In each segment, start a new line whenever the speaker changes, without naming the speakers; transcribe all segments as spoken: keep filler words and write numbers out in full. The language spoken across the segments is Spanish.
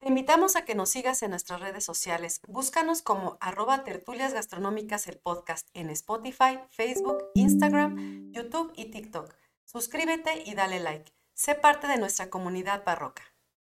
Te invitamos a que nos sigas en nuestras redes sociales. Búscanos como arroba tertulias gastronómicas el podcast en Spotify, Facebook, Instagram, YouTube y TikTok. Suscríbete y dale like. Sé parte de nuestra comunidad barroca.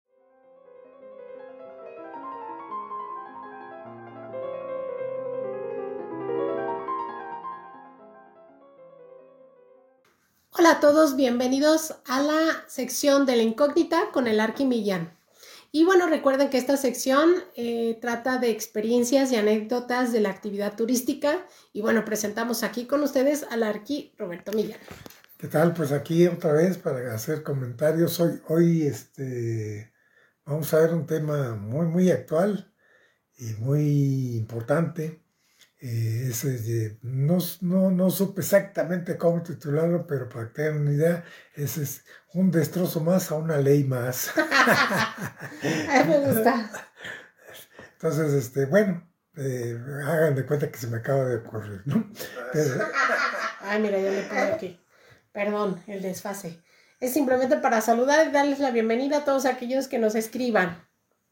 Hola a todos, bienvenidos a la sección de la incógnita con el Arqui Millán. Y bueno, recuerden que esta sección eh, trata de experiencias y anécdotas de la actividad turística. Y bueno, presentamos aquí con ustedes al Arqui Roberto Millán.
¿Qué tal? Pues aquí otra vez para hacer comentarios. Hoy, hoy este, vamos a ver un tema muy, muy actual y muy importante. Eh, es, eh, no, no, no supe exactamente cómo titularlo, pero para que tengan una idea, ese es un destrozo más a una ley más.
Ay, me gusta.
Entonces, este, bueno, eh, hagan de cuenta que se me acaba de ocurrir, ¿no? Pero,
Ay, mira, yo le pongo aquí. Perdón, el desfase. Es simplemente para saludar y darles la bienvenida a todos aquellos que nos escriban.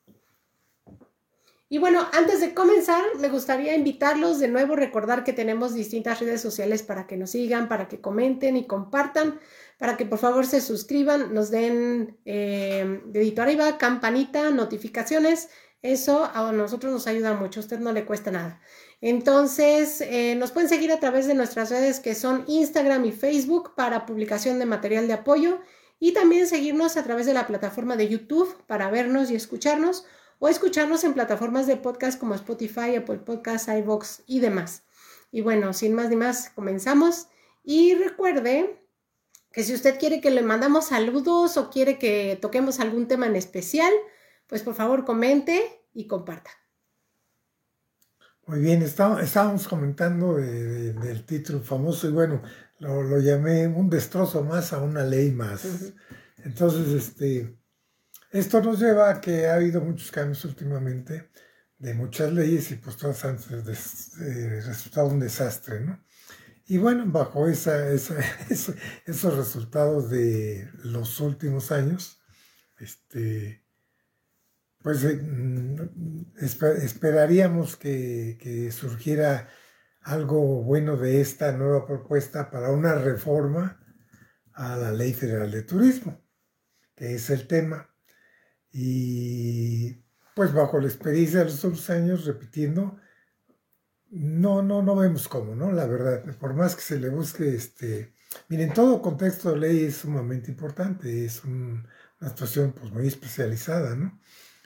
Y bueno, antes de comenzar, me gustaría invitarlos de nuevo, recordar que tenemos distintas redes sociales para que nos sigan, para que comenten y compartan, para que por favor se suscriban, nos den eh, dedito arriba, campanita, notificaciones. Eso a nosotros nos ayuda mucho, a usted no le cuesta nada. Entonces, eh, nos pueden seguir a través de nuestras redes que son Instagram y Facebook para publicación de material de apoyo y también seguirnos a través de la plataforma de YouTube para vernos y escucharnos, o escucharnos en plataformas de podcast como Spotify, Apple Podcasts, iVoox y demás. Y bueno, sin más ni más, comenzamos. Y recuerde que si usted quiere que le mandamos saludos o quiere que toquemos algún tema en especial, pues por favor comente y comparta.
Muy bien, está, estábamos comentando de, de, del título famoso y bueno, lo, lo llamé un destrozo más a una ley más. Uh-huh. Entonces, este... esto nos lleva a que ha habido muchos cambios últimamente de muchas leyes y pues todas han eh, resultado un desastre, ¿no? Y bueno, bajo esa, esa, esa, esos resultados de los últimos años, este, pues eh, esper, esperaríamos que, que surgiera algo bueno de esta nueva propuesta para una reforma a la Ley Federal de Turismo, que es el tema. Y pues bajo la experiencia de los otros años, repitiendo, no, no, no vemos cómo, ¿no? La verdad, por más que se le busque, este, miren, todo contexto de ley es sumamente importante, es un, una situación pues muy especializada, ¿no?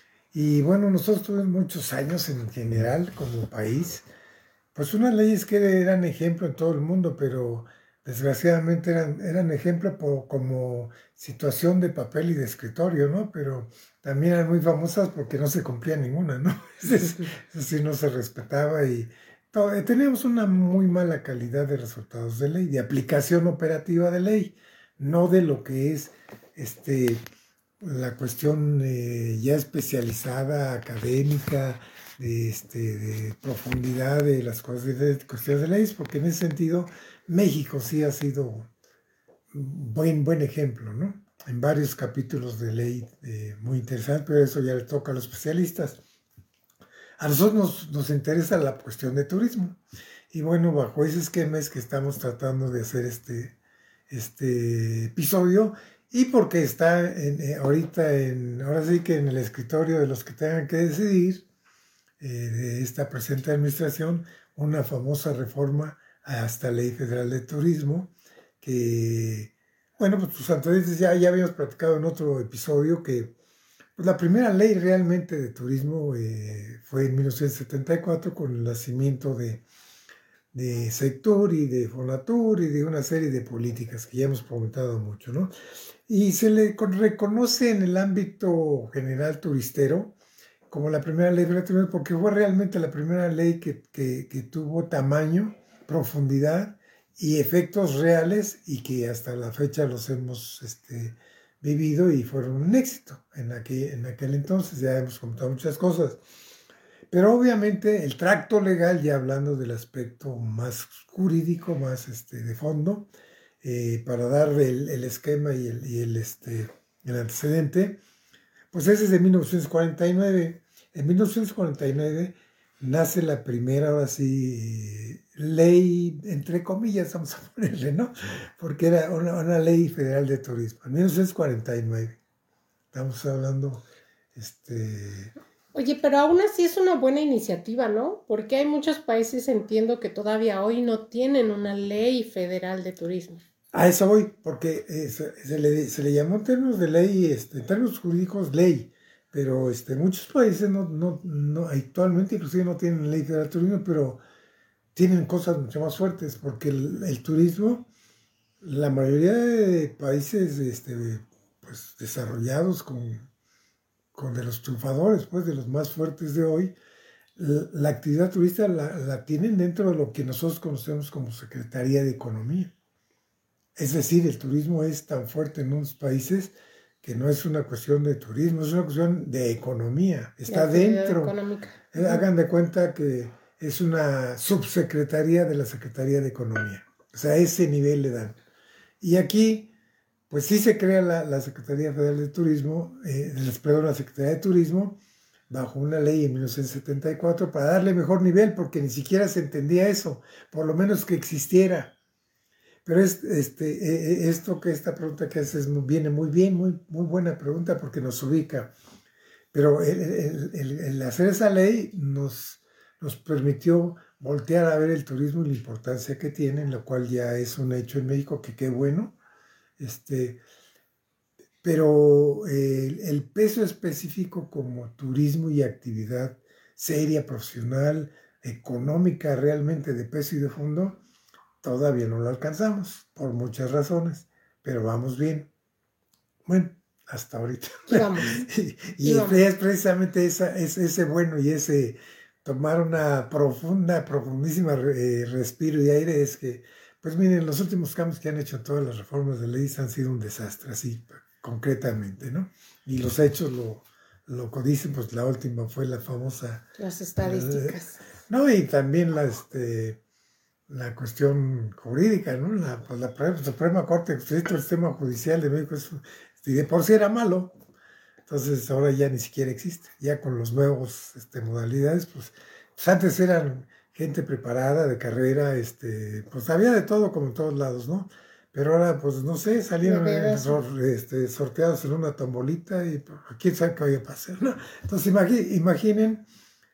Y bueno, nosotros tuvimos muchos años en general como país, pues unas leyes que eran ejemplo en todo el mundo, pero desgraciadamente eran, eran ejemplo por, como situación de papel y de escritorio, ¿no? Pero también eran muy famosas porque no se cumplía ninguna, ¿no? Es decir, no se respetaba y todo, teníamos una muy mala calidad de resultados de ley, de aplicación operativa de ley, no de lo que es este, la cuestión eh, ya especializada, académica, de, este, de profundidad de las cosas, de cuestiones de leyes, porque en ese sentido México sí ha sido un buen, buen ejemplo, ¿no? En varios capítulos de ley eh, muy interesantes, pero eso ya le toca a los especialistas. A nosotros nos, nos interesa la cuestión de turismo. Y bueno, bajo ese esquema es que estamos tratando de hacer este, este episodio. Y porque está en, eh, ahorita, en, ahora sí que en el escritorio de los que tengan que decidir, eh, de esta presente administración, una famosa reforma a esta Ley Federal de Turismo, que, bueno, pues tus antecedentes ya, ya habíamos platicado en otro episodio que pues, la primera ley realmente de turismo eh, fue en mil novecientos setenta y cuatro con el nacimiento de, de Sectur y de Fonatur y de una serie de políticas que ya hemos comentado mucho, ¿no? Y se le reconoce en el ámbito general turistero como la primera ley de turismo porque fue realmente la primera ley que, que, que tuvo tamaño, profundidad y efectos reales y que hasta la fecha los hemos este, vivido y fueron un éxito en aquel, en aquel entonces. Ya hemos comentado muchas cosas. Pero obviamente el tracto legal, ya hablando del aspecto más jurídico, más este, de fondo, eh, para dar el, el esquema y el, y el, este, el antecedente, Pues ese es de mil novecientos cuarenta y nueve. En mil novecientos cuarenta y nueve nace la primera, ahora sí, ley, entre comillas, vamos a ponerle, ¿no? Porque era una, una ley federal de turismo. En mil novecientos cuarenta y nueve. Estamos hablando, este...
Oye, pero aún así es una buena iniciativa, ¿no? Porque hay muchos países, entiendo, que todavía hoy no tienen una ley federal de turismo.
A eso voy, porque eh, se, se, le, se le llamó en términos de ley, este, en términos jurídicos, ley, pero este, muchos países no, no, no, actualmente inclusive no tienen ley federal de turismo, pero tienen cosas mucho más fuertes, porque el, el turismo, la mayoría de países este, pues, desarrollados con, con de los triunfadores, pues de los más fuertes de hoy, la, la actividad turística la, la tienen dentro de lo que nosotros conocemos como Secretaría de Economía. Es decir, el turismo es tan fuerte en unos países que no es una cuestión de turismo, es una cuestión de economía. Está dentro. Eh, hagan de cuenta que es una subsecretaría de la Secretaría de Economía. O sea, ese nivel le dan. Y aquí, pues sí se crea la, la Secretaría Federal de Turismo, eh, perdón, la Secretaría de Turismo, bajo una ley en mil novecientos setenta y cuatro para darle mejor nivel, porque ni siquiera se entendía eso, por lo menos que existiera. Pero es, este, esto que esta pregunta que haces viene muy bien, muy, muy buena pregunta porque nos ubica. Pero el, el, el, el hacer esa ley nos, nos permitió voltear a ver el turismo y la importancia que tiene, lo cual ya es un hecho en México, que qué bueno. Este, pero el, el peso específico como turismo y actividad seria, profesional, económica realmente de peso y de fondo, todavía no lo alcanzamos, por muchas razones, pero vamos bien. Bueno, hasta ahorita.
Y, vamos.
y, y vamos. Es precisamente esa, es, ese bueno y ese tomar una profunda, profundísima eh, respiro de aire es que, pues miren, los últimos cambios que han hecho todas las reformas de leyes han sido un desastre, así concretamente, ¿no? Y los hechos lo, lo dicen, pues la última fue la famosa...
Las estadísticas.
Eh, no, y también la... Este, la cuestión jurídica, ¿no? La, pues la Suprema Corte, el sistema judicial de México, es, de por sí era malo, entonces ahora ya ni siquiera existe, ya con los nuevos este, modalidades, pues, pues antes eran gente preparada, de carrera, este, pues había de todo como en todos lados, ¿no? Pero ahora, pues no sé, salieron eh, sor, este, sorteados en una tombolita y pues, quién sabe qué vaya a pasar, ¿no? Entonces imagi imaginen,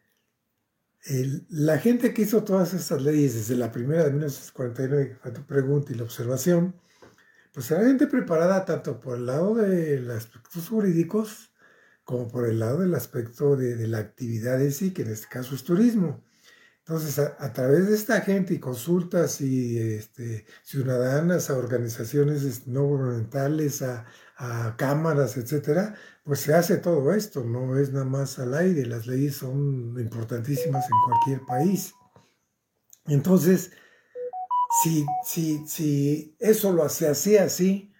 El, la gente que hizo todas estas leyes desde la primera de mil novecientos cuarenta y nueve, que fue tu pregunta y la observación, pues era gente preparada tanto por el lado de los aspectos jurídicos como por el lado del aspecto de, de la actividad en sí, que en este caso es turismo. Entonces, a, a través de esta gente y consultas y este, ciudadanas, a organizaciones no gubernamentales, a, a cámaras, etcétera, pues se hace todo esto, no es nada más al aire, las leyes son importantísimas en cualquier país. Entonces, si, si, si eso lo se hacía así,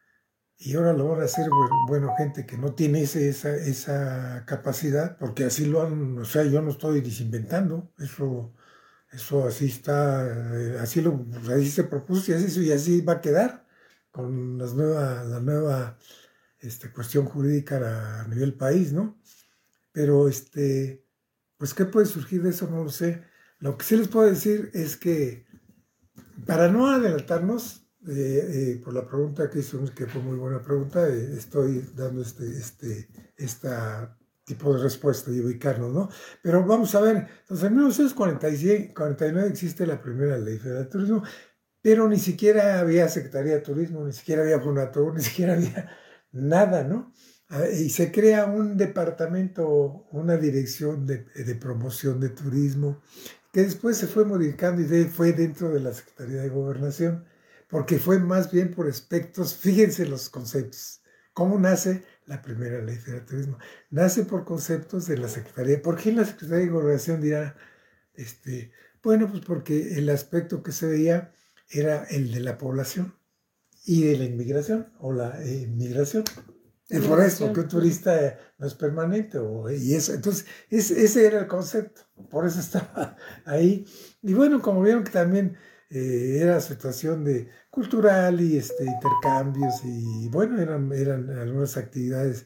y ahora lo van a hacer, bueno, bueno gente que no tiene ese, esa, esa capacidad, porque así lo han, o sea, yo no estoy desinventando, eso, eso así está, así, lo, así se propuso y así, y así va a quedar con las nueva, la nueva este, cuestión jurídica a, a nivel país, ¿no? Pero, este, pues, ¿qué puede surgir de eso? No lo sé. Lo que sí les puedo decir es que, para no adelantarnos, Eh, eh, por la pregunta que hizo, que fue muy buena pregunta, eh, estoy dando este, este, este tipo de respuesta y ubicarnos, ¿no? Pero vamos a ver, entonces en mil novecientos cuarenta y nueve existe la primera ley federal de turismo, pero ni siquiera había Secretaría de Turismo, ni siquiera había Fonatur, ni siquiera había nada, ¿no? Y se crea un departamento, una dirección de, de promoción de turismo, que después se fue modificando y fue dentro de la Secretaría de Gobernación, porque fue más bien por aspectos, fíjense los conceptos. ¿Cómo nace la primera ley federal de turismo? Nace por conceptos de la Secretaría. ¿Por qué la Secretaría de Gobernación dirá, este, bueno, pues porque el aspecto que se veía era el de la población y de la inmigración o la eh, migración? Y por eso, que un turista no es permanente. O, y eso, entonces, es, ese era el concepto, por eso estaba ahí. Y bueno, como vieron que también eh, era situación de cultural y este, intercambios, y bueno, eran, eran algunas actividades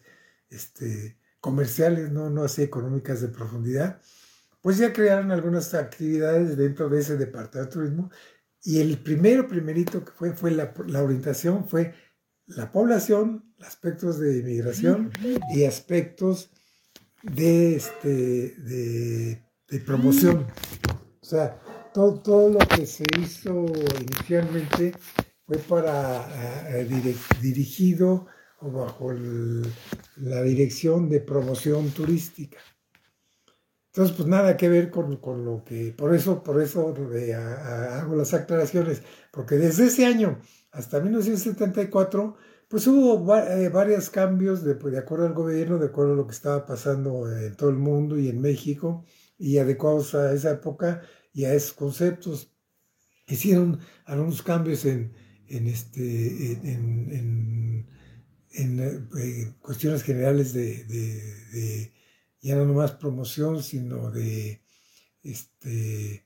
este, comerciales, no, no así económicas de profundidad, pues ya crearon algunas actividades dentro de ese departamento de turismo. Y el primero, primerito que fue, fue la, la orientación, fue la población, aspectos de inmigración y aspectos de, este, de, de promoción. O sea, todo, todo lo que se hizo inicialmente fue para uh, direct, dirigido o bajo el, la dirección de promoción turística. Entonces, pues nada que ver con, con lo que, por eso, por eso eh, a, a, hago las aclaraciones, porque desde ese año hasta mil novecientos setenta y cuatro, pues hubo va, eh, varios cambios de, pues, de acuerdo al gobierno, de acuerdo a lo que estaba pasando en todo el mundo y en México, y adecuados a esa época y a esos conceptos. Hicieron algunos cambios en, en, este, en, en, en, en eh, cuestiones generales de, de, de ya no nomás promoción, sino de este,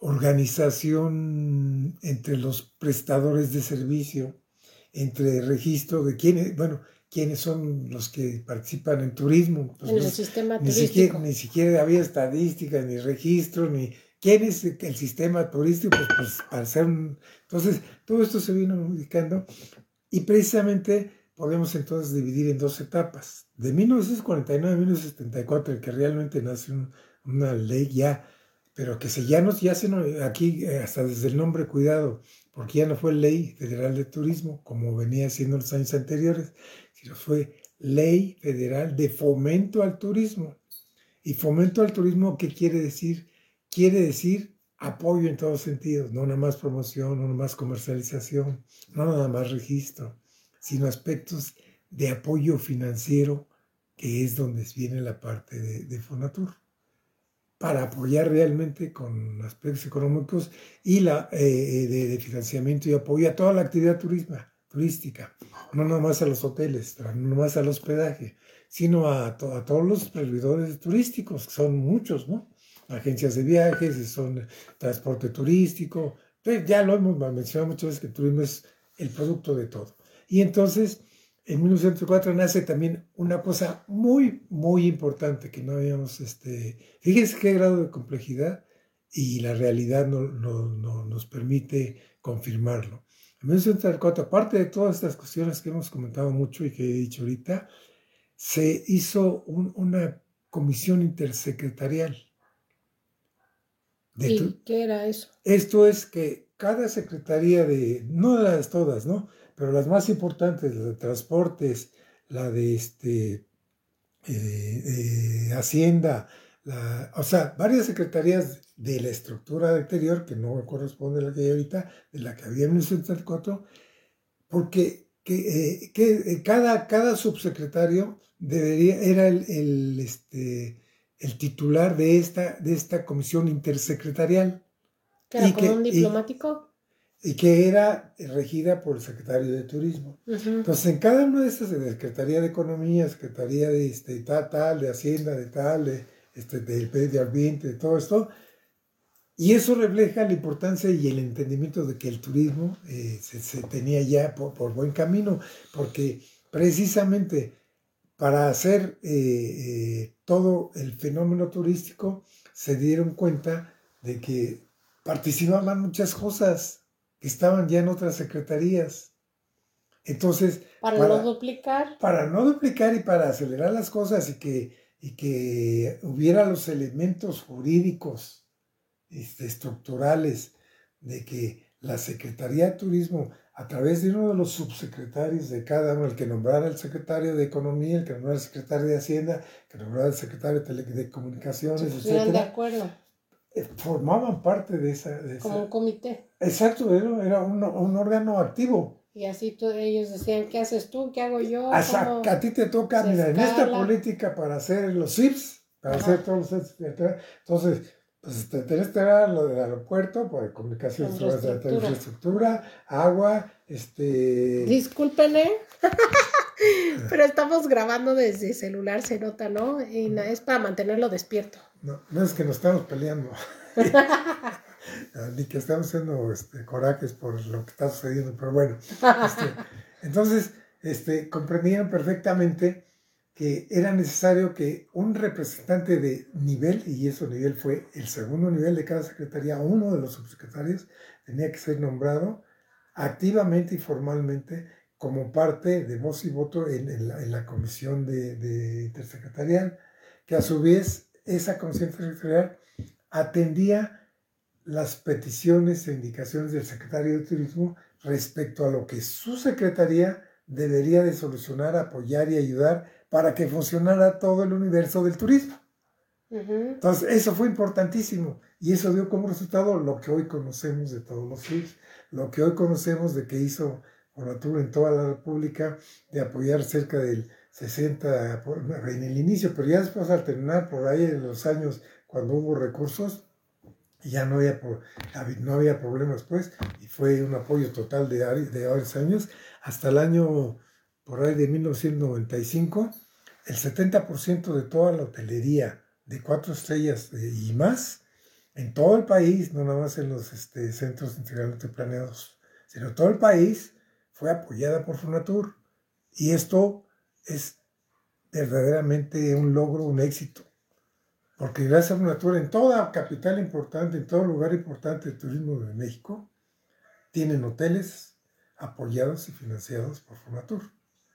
organización entre los prestadores de servicio, entre registro de quiénes, bueno, quiénes son los que participan en turismo.
Pues en no, el sistema
ni
turístico.
Siquiera, ni siquiera había estadísticas, ni registro, ni quién es el sistema turístico, pues, pues para hacer un... Entonces, todo esto se vino modificando y precisamente podemos entonces dividir en dos etapas. De mil novecientos cuarenta y nueve a mil novecientos setenta y cuatro, en que realmente nace un, una ley ya, pero que se, ya, no, ya se no, aquí hasta desde el nombre, cuidado, porque ya no fue Ley Federal de Turismo, como venía siendo los años anteriores, sino fue Ley Federal de Fomento al Turismo. Y fomento al turismo, ¿qué quiere decir? Quiere decir apoyo en todos sentidos, no nada más promoción, no nada más comercialización, no nada más registro, sino aspectos de apoyo financiero, que es donde viene la parte de, de Fonatur, para apoyar realmente con aspectos económicos y la, eh, de, de financiamiento y apoyo a toda la actividad turisma, turística, no nada más a los hoteles, no nada más al hospedaje, sino a, to, a todos los servidores turísticos, que son muchos, ¿no? Agencias de viajes, son transporte turístico, entonces ya lo hemos mencionado muchas veces que el turismo es el producto de todo. Y entonces, en mil novecientos setenta y cuatro nace también una cosa muy, muy importante que no habíamos, este, fíjense qué grado de complejidad y la realidad no, no, no nos permite confirmarlo. En mil novecientos setenta y cuatro, aparte de todas estas cuestiones que hemos comentado mucho y que he dicho ahorita, se hizo un, una comisión intersecretarial.
¿Y tu, qué era eso?
Esto es que cada secretaría de, no de las todas, ¿no? Pero las más importantes, la de transportes, la de este, eh, eh, Hacienda, la, o sea, varias secretarías de la estructura anterior, que no corresponde a la que hay ahorita, de la que había en mil novecientos setenta y cuatro, porque que, eh, que cada, cada subsecretario debería, era el, el, este, el titular de esta, de esta comisión intersecretarial.
¿Que era y como que, un diplomático?
Y, y que era regida por el secretario de Turismo. Uh-huh. Entonces, en cada una de estas, de Secretaría de Economía, Secretaría de este, tal, tal, de Hacienda, de tal, de, este, del medio ambiente, de todo esto, y eso refleja la importancia y el entendimiento de que el turismo eh, se, se tenía ya por, por buen camino, porque precisamente para hacer eh, eh, todo el fenómeno turístico se dieron cuenta de que participaban muchas cosas que estaban ya en otras secretarías. Entonces,
para, para no duplicar.
Para no duplicar y para acelerar las cosas y que, y que hubiera los elementos jurídicos este, estructurales de que la Secretaría de Turismo, a través de uno de los subsecretarios de cada uno, el que nombrara el secretario de Economía, el que nombrara el secretario de Hacienda, el que nombrara el secretario de Telecomunicaciones,
sí, etcétera, de acuerdo.
Formaban parte de esa... De
Como
esa.
un comité.
Exacto, era, era un, un órgano activo.
Y así tú, ellos decían, ¿qué haces tú? ¿Qué hago yo?
Hasta, a ti te toca, mira, escala? En esta política para hacer los I P S, para Ajá. hacer todos los... Entonces, pues te tenés que dar lo del aeropuerto, pues comunicaciones, infraestructura. infraestructura, agua, este...
Disculpen, ¿eh? Pero estamos grabando desde celular, se nota, ¿no? Y no, es para mantenerlo despierto.
No, no es que nos estamos peleando. Ni que estamos haciendo este, corajes por lo que está sucediendo, pero bueno. Este, entonces, este, comprendían perfectamente que era necesario que un representante de nivel, y ese nivel fue el segundo nivel de cada secretaría, uno de los subsecretarios, tenía que ser nombrado activamente y formalmente como parte de voz y voto en, en, la, en la comisión de, de intersecretarial, que a su vez esa comisión intersecretarial atendía las peticiones e indicaciones del secretario de Turismo respecto a lo que su secretaría debería de solucionar, apoyar y ayudar para que funcionara todo el universo del turismo. Uh-huh. Entonces, eso fue importantísimo y eso dio como resultado lo que hoy conocemos de todos los tours, lo que hoy conocemos de que hizo Fonatur en toda la República, de apoyar cerca del sesenta en el inicio, pero ya después al terminar por ahí en los años cuando hubo recursos, ya no había, no había problemas pues, y fue un apoyo total de, de varios años, hasta el año por ahí de mil novecientos noventa y cinco, el setenta por ciento de toda la hotelería de cuatro estrellas y más, en todo el país, no nada más en los este, centros integralmente planeados, sino todo el país, fue apoyada por Fonatur. Y esto es verdaderamente un logro, un éxito. Porque gracias a Fonatur, en toda capital importante, en todo lugar importante de turismo de México, tienen hoteles apoyados y financiados por Fonatur.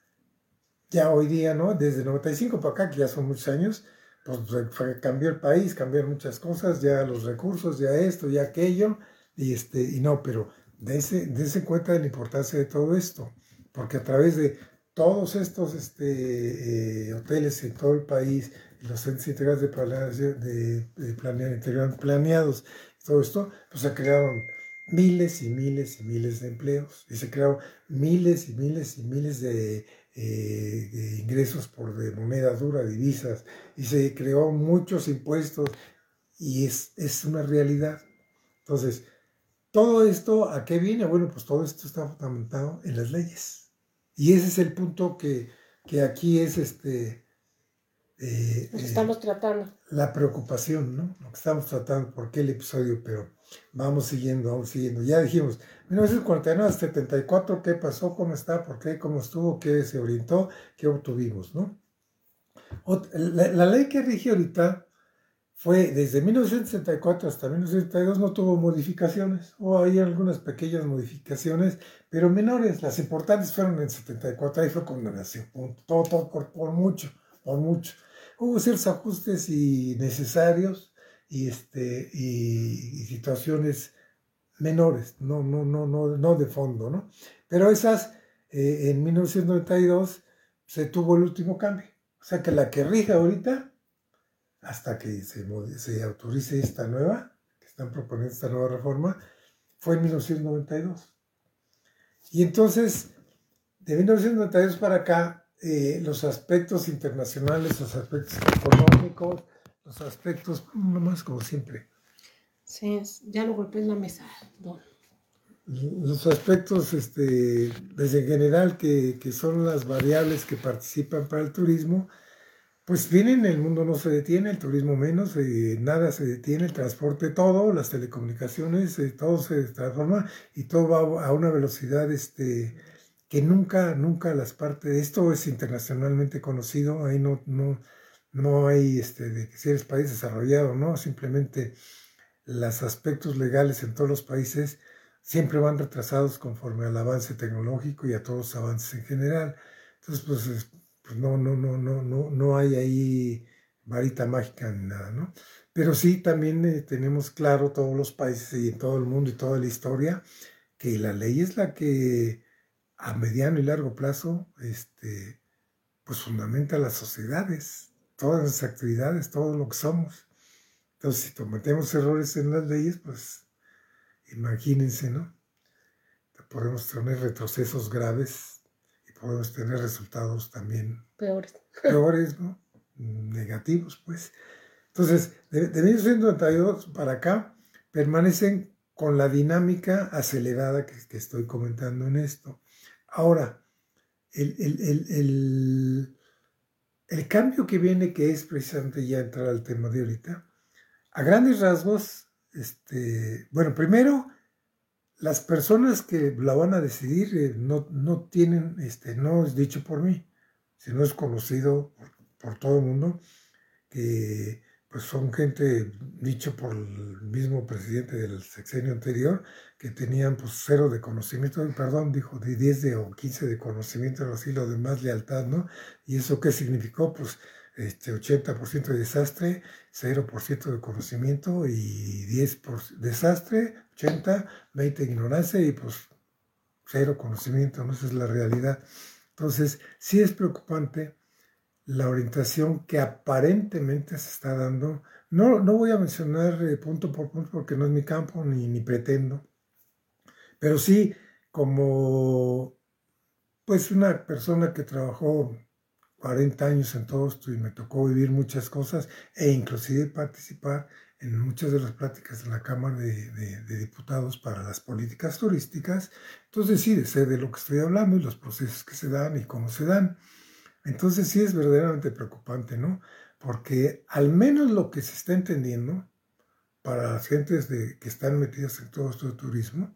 Ya hoy día, ¿no? Desde noventa y cinco para acá, que ya son muchos años, pues cambió el país, cambiaron muchas cosas, ya los recursos, ya esto, ya aquello, y, este, y no, pero dense, dense cuenta de la importancia de todo esto, porque a través de todos estos este, eh, hoteles en todo el país, los centros integrales de, planeación, de, de planear, integral, planeados, todo esto, pues se crearon miles y miles y miles de empleos, y se crearon miles y miles y miles de, eh, de ingresos por de moneda dura, divisas, y se creó muchos impuestos, y es, es una realidad. Entonces, todo esto, ¿a qué viene? Bueno, pues todo esto está fundamentado en las leyes. Y ese es el punto que, que aquí es este...
Eh, Lo que estamos eh, tratando.
La preocupación, ¿no? Lo que estamos tratando, ¿por qué el episodio? Pero vamos siguiendo, vamos siguiendo. Ya dijimos, mil novecientos cuarenta y nueve hasta setenta y cuatro, ¿qué pasó? ¿Cómo está? ¿Por qué? ¿Cómo estuvo? ¿Qué se orientó? ¿Qué obtuvimos? ¿No? La, la ley que rige ahorita fue desde mil novecientos sesenta y cuatro hasta mil novecientos setenta y dos, no tuvo modificaciones, o hay algunas pequeñas modificaciones, pero menores. Las importantes fueron en setenta y cuatro, ahí fue cuando nació, todo, todo por, por mucho, por mucho. Hubo ciertos ajustes y necesarios y, este, y, y situaciones menores, no, no, no, no, no de fondo, ¿no? Pero esas, eh, en mil novecientos noventa y dos se tuvo el último cambio. O sea que la que rige ahorita, hasta que se, se autorice esta nueva, que están proponiendo esta nueva reforma, fue en mil novecientos noventa y dos. Y entonces, de mil novecientos noventa y dos para acá, eh, los aspectos internacionales, los aspectos económicos, los aspectos, nomás como siempre.
Sí, ya no golpees la mesa, don.
Los aspectos, este, desde en general, que, que son las variables que participan para el turismo, pues vienen, el mundo no se detiene, el turismo menos, eh, nada se detiene, el transporte todo, las telecomunicaciones, eh, todo se transforma y todo va a una velocidad este, que nunca, nunca las partes, esto es internacionalmente conocido, ahí no, no, no hay este, de que si eres país desarrollado, no, simplemente los aspectos legales en todos los países siempre van retrasados conforme al avance tecnológico y a todos los avances en general. Entonces, pues, pues no, no, no, no, no, no hay ahí varita mágica ni nada, ¿no? Pero sí también eh, tenemos claro todos los países y en todo el mundo y toda la historia que la ley es la que a mediano y largo plazo este, pues fundamenta las sociedades, todas las actividades, todo lo que somos. Entonces, si cometemos errores en las leyes, pues imagínense, ¿no? Podemos tener retrocesos graves y podemos tener resultados también
peores,
peores, ¿no? Negativos, pues. Entonces, de, de mil novecientos noventa y dos para acá, permanecen con la dinámica acelerada que, que estoy comentando en esto. Ahora, el, el, el, el, el cambio que viene, que es precisamente ya entrar al tema de ahorita, a grandes rasgos, este, bueno, primero, las personas que la van a decidir eh, no, no tienen, este, no es dicho por mí, si no es conocido por, por todo el mundo, que pues son gente, dicho por el mismo presidente del sexenio anterior, que tenían pues cero de conocimiento, perdón, dijo de diez de, o quince de conocimiento, así lo demás lealtad, ¿no? ¿Y eso qué significó? Pues este ochenta por ciento de desastre, cero por ciento de conocimiento y diez por ciento desastre, ochenta, veinte ignorancia y pues cero conocimiento, ¿no? Esa es la realidad. Entonces, sí es preocupante la orientación que aparentemente se está dando. No, no voy a mencionar eh, punto por punto porque no es mi campo ni, ni pretendo, pero sí como pues una persona que trabajó cuarenta años en todo esto y me tocó vivir muchas cosas e inclusive participar en muchas de las pláticas en la Cámara de, de, de Diputados para las políticas turísticas. Entonces sí, sé de lo que estoy hablando y los procesos que se dan y cómo se dan. Entonces sí es verdaderamente preocupante, ¿no? Porque al menos lo que se está entendiendo para las gentes de, que están metidas en todo esto de turismo,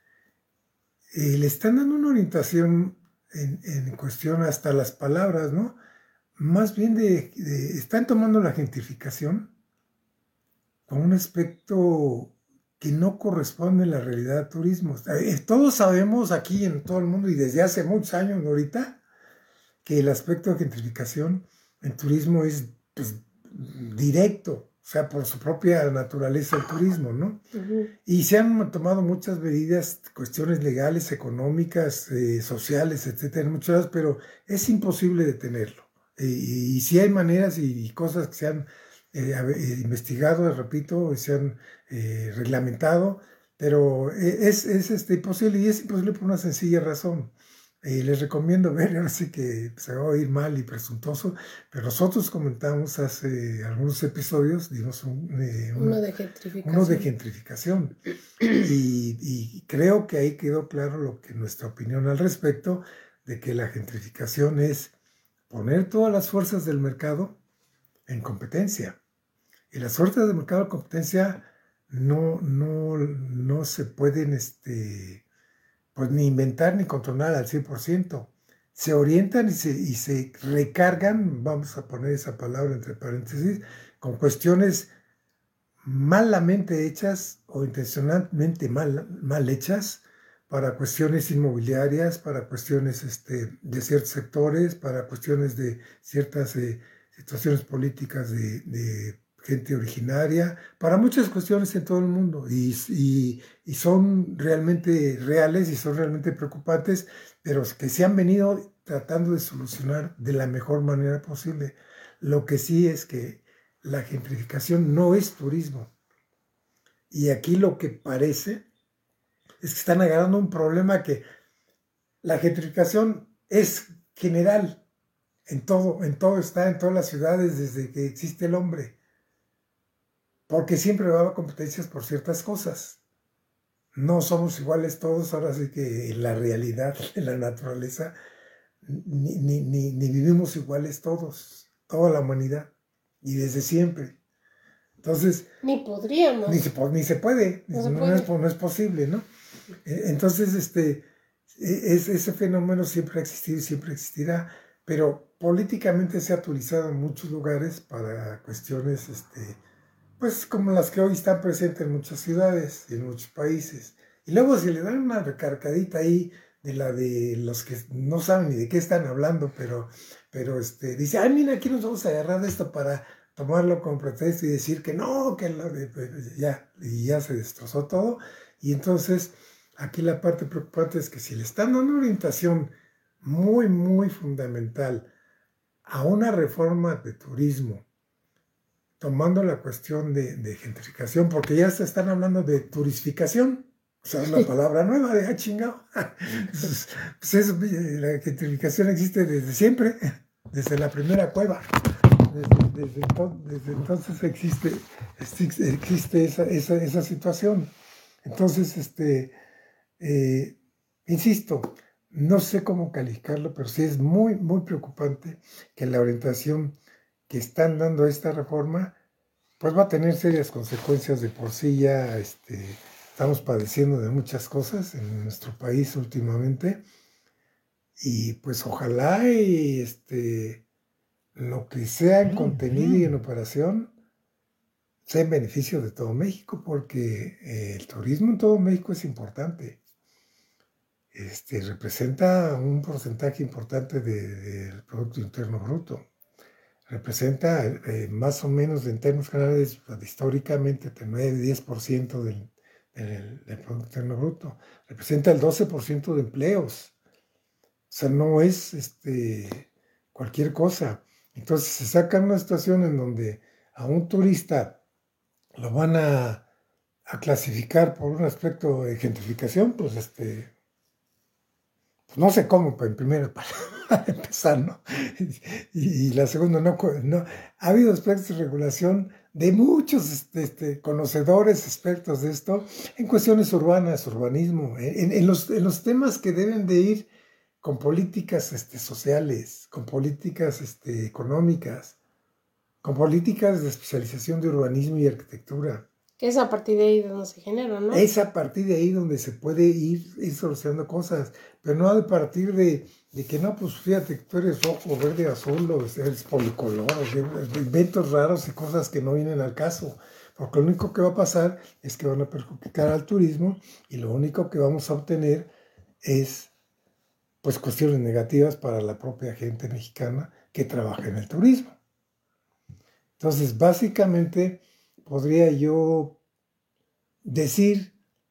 eh, le están dando una orientación en, en cuestión hasta las palabras, ¿no? Más bien de, de están tomando la gentrificación con un aspecto que no corresponde a la realidad del turismo. Eh, todos sabemos aquí en todo el mundo y desde hace muchos años ahorita que el aspecto de gentrificación en turismo es pues, directo, o sea, por su propia naturaleza el turismo, ¿no? Uh-huh. Y se han tomado muchas medidas, cuestiones legales, económicas, eh, sociales, etcétera, muchas, pero es imposible detenerlo. Eh, y, y sí hay maneras y, y cosas que se han eh, eh, investigado, repito, y se han eh, reglamentado, pero es, es este, imposible, y es imposible por una sencilla razón. Eh, les recomiendo ver, ahora sí que se va a oír mal y presuntuoso, pero nosotros comentamos hace algunos episodios, dimos un, eh, un,
uno de gentrificación.
Uno de gentrificación. y, y creo que ahí quedó claro lo que nuestra opinión al respecto, de que la gentrificación es poner todas las fuerzas del mercado en competencia. Y las fuerzas del mercado en competencia no, no, no se pueden... Este, pues ni inventar ni controlar al cien por ciento. Se orientan y se, y se recargan, vamos a poner esa palabra entre paréntesis, con cuestiones malamente hechas o intencionalmente mal, mal hechas para cuestiones inmobiliarias, para cuestiones este, de ciertos sectores, para cuestiones de ciertas eh, situaciones políticas de, de gente originaria, para muchas cuestiones en todo el mundo, y, y, y son realmente reales y son realmente preocupantes, pero que se han venido tratando de solucionar de la mejor manera posible. Lo que sí es que la gentrificación no es turismo, y aquí lo que parece es que están agarrando un problema que la gentrificación es general, en todo, en todo está, en todas las ciudades desde que existe el hombre. Porque siempre va a haber competencias por ciertas cosas. No somos iguales todos, ahora sí que en la realidad, en la naturaleza, ni, ni, ni, ni vivimos iguales todos, toda la humanidad, y desde siempre. Entonces...
Ni podríamos.
Ni se, ni se puede, no, se puede. No, es, no es posible, ¿no? Entonces, este, es, ese fenómeno siempre ha existido y siempre existirá, pero políticamente se ha utilizado en muchos lugares para cuestiones... Este, pues como las que hoy están presentes en muchas ciudades y en muchos países. Y luego se le dan una recargadita ahí de la de los que no saben ni de qué están hablando, pero, pero este, dice, ay, mira, aquí nos vamos a agarrar de esto para tomarlo como pretexto y decir que no, que lo de, pues, ya, y ya se destrozó todo. Y entonces, aquí la parte preocupante es que si le están dando una orientación muy, muy fundamental a una reforma de turismo, tomando la cuestión de, de gentrificación, porque ya se están hablando de turistificación, o sea, una palabra nueva de ah, chingado. Pues, pues eso, la gentrificación existe desde siempre, desde la primera cueva. Desde, desde, to, desde entonces existe, existe esa, esa, esa situación. Entonces, este, eh, insisto, no sé cómo calificarlo, pero sí es muy, muy preocupante que la orientación que están dando a esta reforma, pues va a tener serias consecuencias. De por sí ya este, estamos padeciendo de muchas cosas en nuestro país últimamente, y pues ojalá y este, lo que sea en contenido y en operación sea en beneficio de todo México, porque eh, el turismo en todo México es importante. Este, representa un porcentaje importante del de, Producto Interno Bruto. Representa eh, más o menos en términos generales, históricamente, el nueve a diez por ciento del, del, del Producto Interno Bruto. Representa el doce por ciento de empleos. O sea, no es este, cualquier cosa. Entonces se saca una situación en donde a un turista lo van a, a clasificar por un aspecto de gentrificación, pues este, pues no sé cómo, pero en primero para, para empezar, ¿no? Y, y la segunda, no, no. Ha habido aspectos de regulación de muchos este, este, conocedores, expertos de esto, en cuestiones urbanas, urbanismo, en, en, los, en los temas que deben de ir con políticas este, sociales, con políticas este, económicas, con políticas de especialización de urbanismo y arquitectura.
Que es a partir de ahí donde se genera, ¿no?
Es a partir de ahí donde se puede ir, ir solucionando cosas, pero no a partir de, de que no, pues fíjate que tú eres rojo, verde, azul, o eres policolor, o inventos raros y cosas que no vienen al caso. Porque lo único que va a pasar es que van a perjudicar al turismo y lo único que vamos a obtener es pues cuestiones negativas para la propia gente mexicana que trabaja en el turismo. Entonces, básicamente, podría yo decir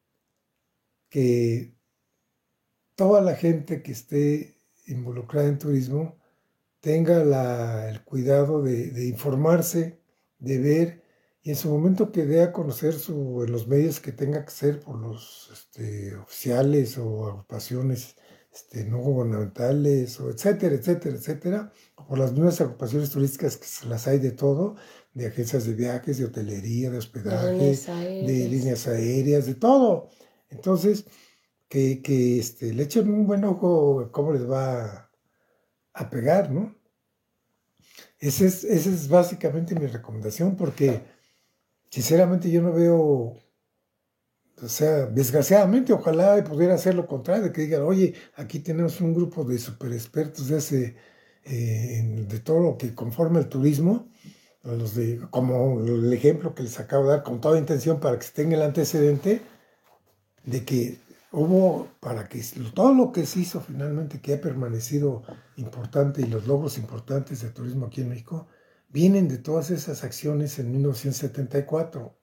que toda la gente que esté involucrada en turismo tenga la, el cuidado de, de informarse, de ver, y en su momento que dé a conocer su, en los medios que tenga que ser por los este, oficiales o agrupaciones este, no gubernamentales, o etcétera, etcétera, etcétera, o por las mismas agrupaciones turísticas que se las hay de todo, de agencias de viajes, de hotelería, de hospedaje, de líneas aéreas, de todo. Entonces, que, que este, le echen un buen ojo a cómo les va a, a pegar, ¿no? Esa es, esa es básicamente mi recomendación, porque sinceramente yo no veo... O sea, desgraciadamente, ojalá pudiera hacer lo contrario, que digan, oye, aquí tenemos un grupo de super expertos de, ese, eh, de todo lo que conforma el turismo, los de, como el ejemplo que les acabo de dar, con toda intención para que se tenga el antecedente de que hubo, para que todo lo que se hizo finalmente, que ha permanecido importante y los logros importantes del turismo aquí en México, vienen de todas esas acciones en mil novecientos setenta y cuatro.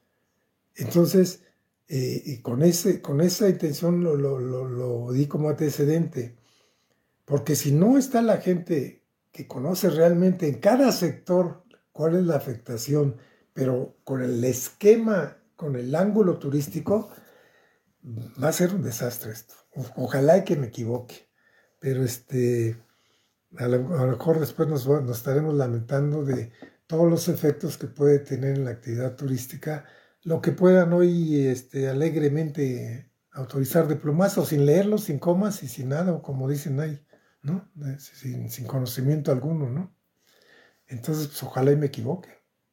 Entonces, Eh, y con, ese, con esa intención lo, lo, lo, lo di como antecedente, porque si no está la gente que conoce realmente en cada sector cuál es la afectación, pero con el esquema, con el ángulo turístico, va a ser un desastre esto. O, ojalá y que me equivoque, pero este, a lo, a lo mejor después nos, nos estaremos lamentando de todos los efectos que puede tener en la actividad turística lo que puedan hoy este, alegremente autorizar de plumazo, sin leerlo, sin comas y sin nada, o como dicen ahí, ¿no? Sin, sin conocimiento alguno, ¿no? Entonces, pues ojalá y me equivoque.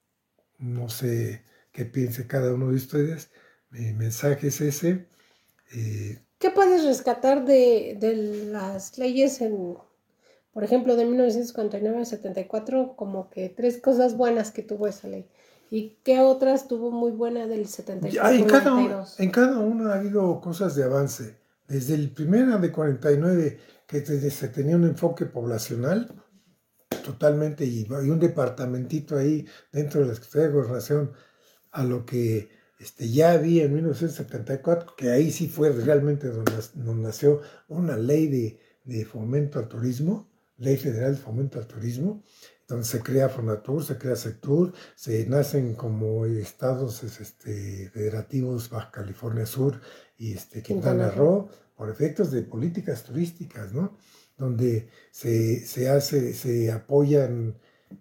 No sé qué piense cada uno de ustedes. Mi mensaje es ese. Eh,
¿Qué puedes rescatar de, de las leyes, en, por ejemplo, de mil novecientos cuarenta y nueve a setenta y cuatro, como que tres cosas buenas que tuvo esa ley? ¿Y qué otras tuvo muy buena del setenta y cuatro?
En cada, en cada una ha habido cosas de avance. Desde el primero de cuarenta y nueve, que te, se tenía un enfoque poblacional totalmente, y, y un departamentito ahí dentro de la Secretaría de Gobernación, a lo que este, ya había en mil novecientos setenta y cuatro, que ahí sí fue realmente donde, donde nació una ley de, de fomento al turismo, Ley Federal de Fomento al Turismo, donde se crea Fonatur, se crea Sectur, se nacen como estados este, federativos Baja California Sur y este, Quintana Roo, por efectos de políticas turísticas, ¿no? Donde se, se hace, se apoyan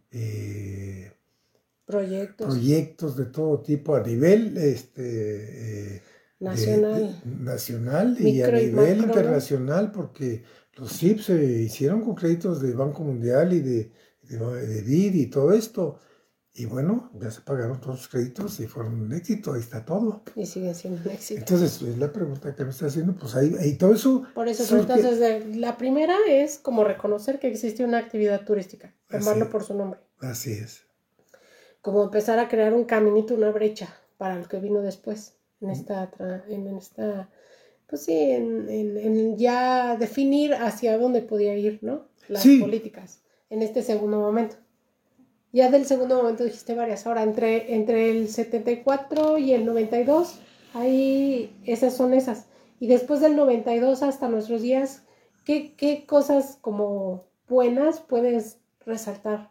eh,
proyectos.
proyectos de todo tipo a nivel este, eh,
nacional,
de, de, nacional y a nivel y internacional, porque los C I P se hicieron con créditos de Banco Mundial y de de, de B I D y todo esto, Y bueno, ya se pagaron todos los créditos y fueron un éxito, ahí está todo.
Y sigue siendo un éxito.
Entonces, es la pregunta que me está haciendo, pues ahí, ahí todo eso...
Por eso, pero
surge...
entonces, eh, la primera es como reconocer que existe una actividad turística, llamarlo por su nombre.
Así es.
Como empezar a crear un caminito, una brecha para lo que vino después, en esta, en esta pues sí, en, en, en ya definir hacia dónde podía ir, ¿no? Las
sí.
políticas, en este segundo momento. Ya del segundo momento dijiste varias. Ahora, entre, entre el setenta y cuatro y el noventa y dos, ahí esas son esas. Y después del noventa y dos hasta nuestros días, ¿qué, qué cosas como buenas puedes resaltar?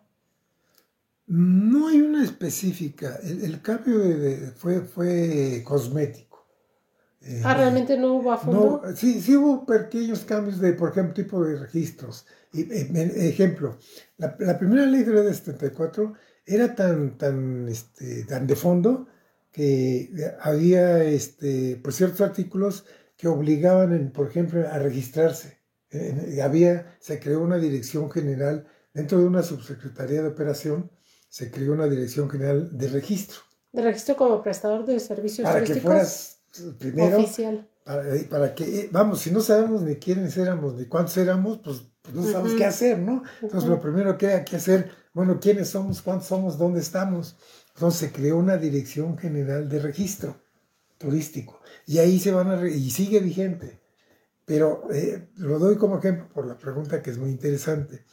No hay una específica. El, el cambio de, de, fue, fue cosmético.
Eh, ah, ¿realmente no hubo a fondo?
No, sí, sí hubo pequeños cambios de, por ejemplo, tipo de registros. Y, ejemplo, la, la primera ley de la setenta y cuatro era tan, tan, este, tan de fondo que había este, pues ciertos artículos que obligaban, en, por ejemplo, a registrarse. Eh, había, se creó una dirección general dentro de una subsecretaría de operación, se creó una dirección general de registro.
¿De registro como prestador de servicios
para
turísticos?
Que fueras primero,
oficial.
Para, para que, vamos, si no sabemos ni quiénes éramos, ni cuántos éramos, pues, pues no sabemos uh-huh. qué hacer, ¿no? Entonces, uh-huh. lo primero que hay que hacer, bueno, quiénes somos, cuántos somos, dónde estamos. Entonces, se creó una dirección general de registro turístico. Y ahí se van a, re- y sigue vigente. Pero eh, lo doy como ejemplo por la pregunta que es muy interesante.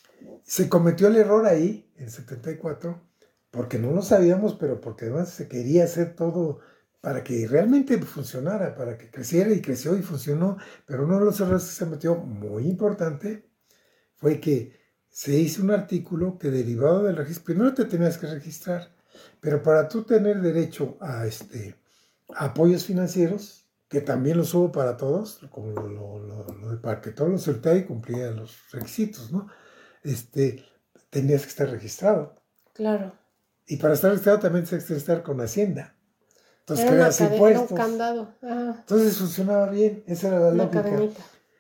Se cometió el error ahí, en setenta y cuatro, porque no lo sabíamos, pero porque además se quería hacer todo para que realmente funcionara, para que creciera y creció y funcionó. Pero uno de los errores que se metió, muy importante, fue que se hizo un artículo que derivado del registro, primero te tenías que registrar, pero para tú tener derecho a, este, a apoyos financieros, que también los hubo para todos, como lo, lo, lo, lo, para que todos los soltaban y cumplían los requisitos, ¿no? Este, tenías que estar registrado.
Claro.
Y para estar registrado también tenías que estar con Hacienda. Entonces
era
creas
una
impuestos.
Era un candado. Ajá.
Entonces funcionaba bien, esa era la
una
lógica.
Cadenita.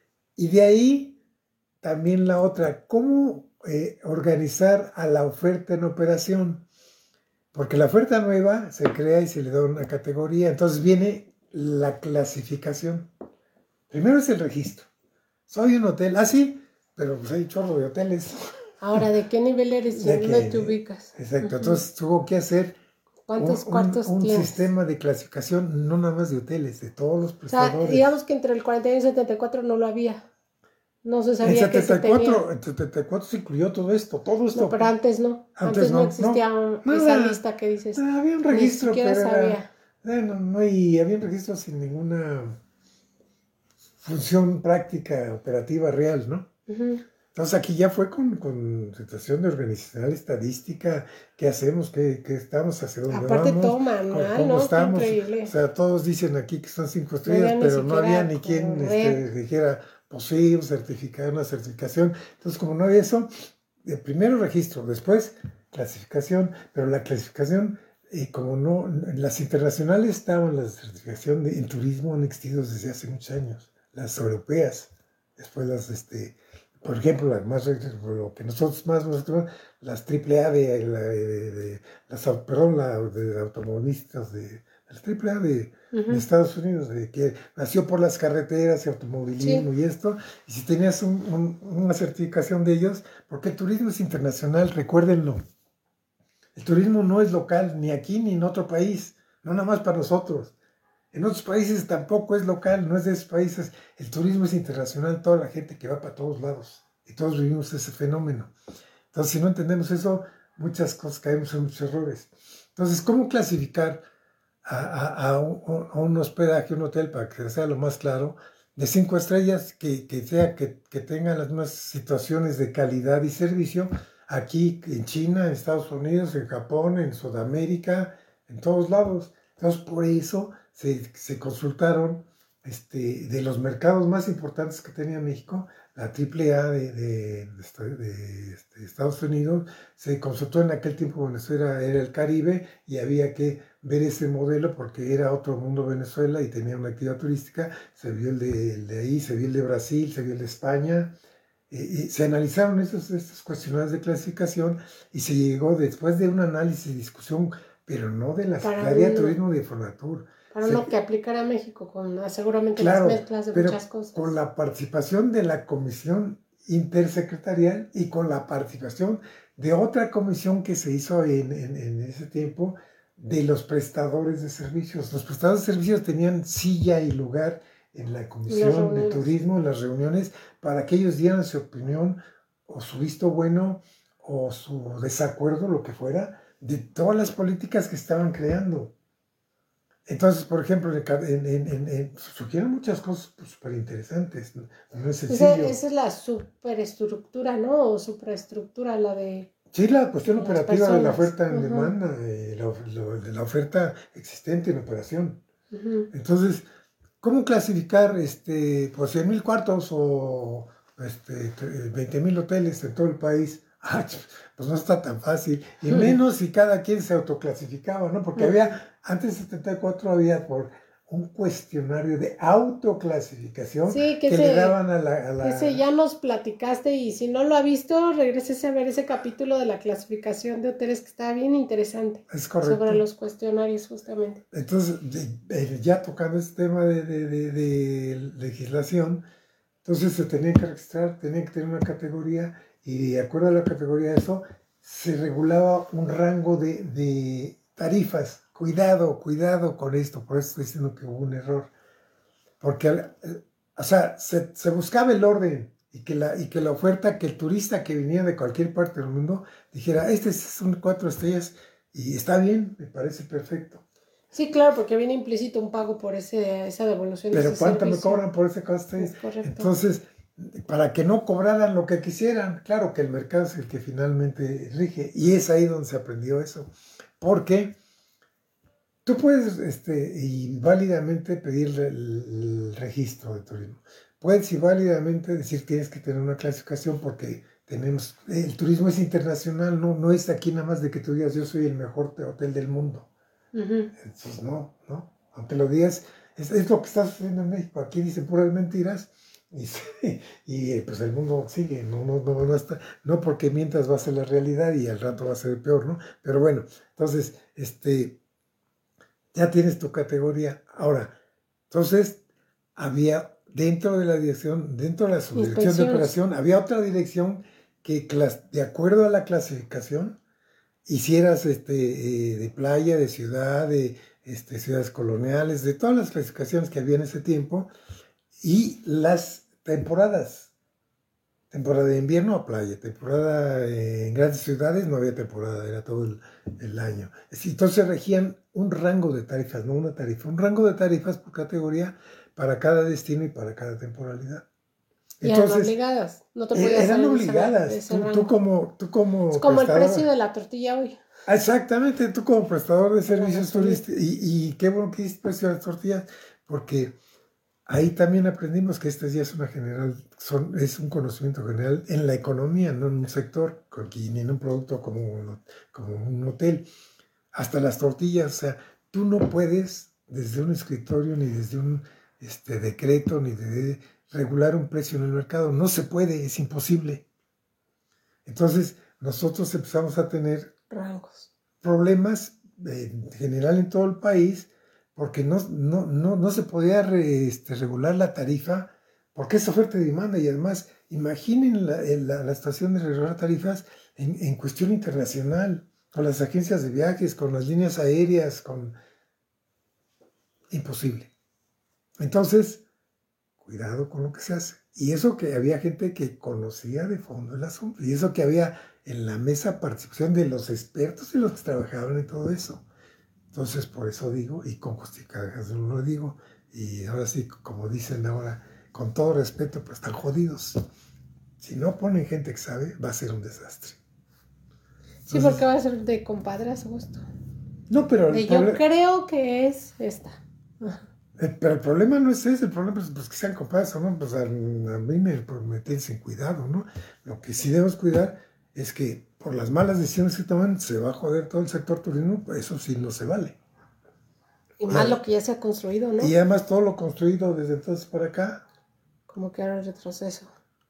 Y de ahí también la otra, ¿cómo eh, organizar a la oferta en operación? Porque la oferta nueva se crea y se le da una categoría, entonces viene la clasificación. Primero es el registro. Soy un hotel, ah sí, pero pues hay un chorro de hoteles.
Ahora, ¿de qué nivel eres y dónde te ubicas?
Exacto, uh-huh. Entonces tuvo que hacer
¿cuántos
un,
cuartos
un, un
tienes?
sistema de clasificación, no nada más de hoteles, de todos los prestadores.
O sea, digamos que entre el cuarenta y uno y el setenta y cuatro no lo había. No se sabía
en setenta y cuatro,
que se tenía.
En setenta y cuatro se incluyó todo esto, todo esto.
No, pero antes no. Antes, antes no, no existía no, esa no, lista que dices.
No, había un registro,
ni siquiera
pero
sabía.
Era, no, no, y había un registro sin ninguna función práctica, operativa, real, ¿no? Uh-huh. Entonces aquí ya fue con, con situación de organizacional, estadística, qué hacemos, qué, qué estamos, hacia dónde
Aparte
vamos,
todo manual,
cómo
¿no?
estamos.
Increíble.
O sea, todos dicen aquí que son cinco estrellas,
no
pero no había ni quien este,
red.
dijera, pues sí, un certificado, una certificación. Entonces, como no había eso, de primero registro, después clasificación, pero la clasificación, eh, como no, las internacionales estaban, la certificación de, en turismo han existido desde hace muchos años, las europeas, después las, este, por ejemplo, las más, lo que nosotros más nos las triple A de, de, de, de las, perdón, la, de automovilistas de, las triple A de, uh-huh. de Estados Unidos, de que nació por las carreteras y automovilismo sí. y esto, y si tenías un, un, una certificación de ellos, porque el turismo es internacional, recuérdenlo. El turismo no es local, ni aquí ni en otro país, no nada más para nosotros. En otros países tampoco es local, no es de esos países. El turismo es internacional, toda la gente que va para todos lados. Y todos vivimos ese fenómeno. Entonces, si no entendemos eso, muchas cosas caemos en muchos errores. Entonces, ¿cómo clasificar a, a, a, un, a un hospedaje, un hotel, para que sea lo más claro, de cinco estrellas, que, que, sea, que, que tenga las mismas situaciones de calidad y servicio, aquí en China, en Estados Unidos, en Japón, en Sudamérica, en todos lados? Entonces, por eso se, se consultaron este, de los mercados más importantes que tenía México, la triple A de, de, de, de, de Estados Unidos, se consultó en aquel tiempo Venezuela, era el Caribe, y había que ver ese modelo porque era otro mundo Venezuela y tenía una actividad turística, se vio el de, el de ahí, se vio el de Brasil, se vio el de España, y se analizaron estos, estos cuestionarios de clasificación y se llegó después de un análisis y discusión, pero no de la Secretaría de Turismo de Fonatur.
Para
se,
lo que aplicará a México con seguramente
claro,
las mezclas de
pero
muchas cosas.
Con la participación de la Comisión Intersecretarial y con la participación de otra comisión que se hizo en, en, en ese tiempo de los prestadores de servicios. Los prestadores de servicios tenían silla y lugar en la Comisión de Turismo, en las reuniones, para que ellos dieran su opinión o su visto bueno o su desacuerdo, lo que fuera, de todas las políticas que estaban creando. Entonces, por ejemplo, en, en, en, en, surgieron muchas cosas súper interesantes, ¿no? No es sencillo.
Esa, esa es la superestructura, ¿no? O supraestructura, la de...
Sí, la cuestión operativa personas. De la oferta en uh-huh. demanda, eh, la, lo, de la oferta existente en operación. Uh-huh. Entonces, ¿cómo clasificar este, pues cien mil cuartos o este, veinte mil hoteles en todo el país? Ah, pues no está tan fácil. Y menos si cada quien se autoclasificaba, ¿no? Porque uh-huh. había, antes de setenta y cuatro había por un cuestionario de autoclasificación
sí, que,
que
se,
le daban a la, a la...
Ese ya nos platicaste y si no lo ha visto, regrésese a ver ese capítulo de la clasificación de hoteles que estaba bien interesante.
Es correcto.
Sobre los cuestionarios justamente.
Entonces, ya tocando este tema de, de, de, de legislación, entonces se tenía que registrar, tenía que tener una categoría y de acuerdo a la categoría de eso, se regulaba un rango de, de tarifas. Cuidado, cuidado con esto, por eso estoy diciendo que hubo un error. Porque, o sea, se, se buscaba el orden y que, la, y que la oferta, que el turista que venía de cualquier parte del mundo dijera, este son cuatro estrellas y está bien, me parece perfecto.
Sí, claro, porque viene implícito un pago por ese, esa devolución de
Pero
ese
¿cuánto
servicio?
me cobran por ese coste?
Es correcto.
Entonces, para que no cobraran lo que quisieran, claro que el mercado es el que finalmente rige y es ahí donde se aprendió eso. Porque tú puedes este, y válidamente pedir el, el registro de turismo. Puedes y válidamente decir tienes que tener una clasificación porque tenemos, el turismo es internacional, no, no es aquí nada más de que tú digas yo soy el mejor hotel del mundo. Uh-huh. Entonces no, no, aunque lo digas, es, es lo que está sucediendo en México. Aquí dicen puras mentiras y, y pues el mundo sigue, no, no, no, no, está, no porque mientras va a ser la realidad y al rato va a ser peor, ¿no? Pero bueno, entonces, este... ya tienes tu categoría. Ahora, entonces, había dentro de la dirección, dentro de la subdirección de operación, había otra dirección que de acuerdo a la clasificación, hicieras este, eh, de playa, de ciudad, de este, ciudades coloniales, de todas las clasificaciones que había en ese tiempo, y las temporadas. Temporada de invierno a playa, temporada en grandes ciudades no había temporada, era todo el, el año. Entonces regían un rango de tarifas, no una tarifa, un rango de tarifas por categoría para cada destino y para cada temporalidad.
Y eran obligadas, no te podías
eran obligadas, ese, ese tú, tú como tú como
es como el precio de la tortilla hoy.
Exactamente, tú como prestador de servicios turísticos, y, y qué bueno que dices precio de las tortillas, porque ahí también aprendimos que este ya es una general, son, es un conocimiento general en la economía, no en un sector, ni en un producto como, como un hotel. Hasta las tortillas, o sea, tú no puedes desde un escritorio, ni desde un este, decreto, ni de regular un precio en el mercado. No se puede, es imposible. Entonces, nosotros empezamos a tener
rangos,
problemas eh, en general en todo el país, porque no, no, no, no se podía re, este, regular la tarifa, porque es oferta y demanda, y además, imaginen la, la, la situación de regular tarifas en, en cuestión internacional, con las agencias de viajes, con las líneas aéreas, con... imposible. Entonces, cuidado con lo que se hace. Y eso que había gente que conocía de fondo el asunto, y eso que había en la mesa participación de los expertos y los que trabajaban en todo eso. Entonces, por eso digo, y con justificación lo digo, y ahora sí, como dicen ahora, con todo respeto, pues están jodidos. Si no ponen gente que sabe, va a ser un desastre.
Entonces, sí, porque va a ser de compadrazgo esto.
No, pero...
De yo creo que es esta.
Eh, pero el problema no es ese, el problema es pues, que sean compadres o no, pues a, a mí me, me tienes en cuidado, ¿no? Lo que sí debemos cuidar es que por las malas decisiones que toman se va a joder todo el sector turismo, pues eso sí no se vale.
Y más lo que ya se ha construido, ¿no?
Y además todo lo construido desde entonces para acá.
Como que ahora el retroceso.